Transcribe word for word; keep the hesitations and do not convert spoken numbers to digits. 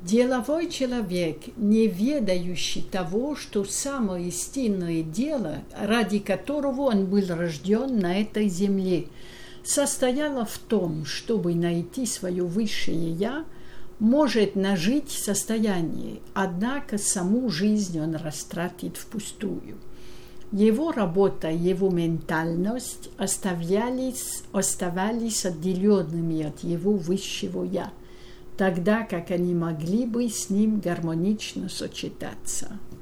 Деловой человек, не ведающий того, что самое истинное дело, ради которого он был рожден на этой земле, состояло в том, чтобы найти свое высшее «я», может нажить состояние, однако саму жизнь он растратит впустую. Его работа, его ментальность оставались, оставались отделенными от его высшего «я», тогда как они могли бы с ним гармонично сочетаться.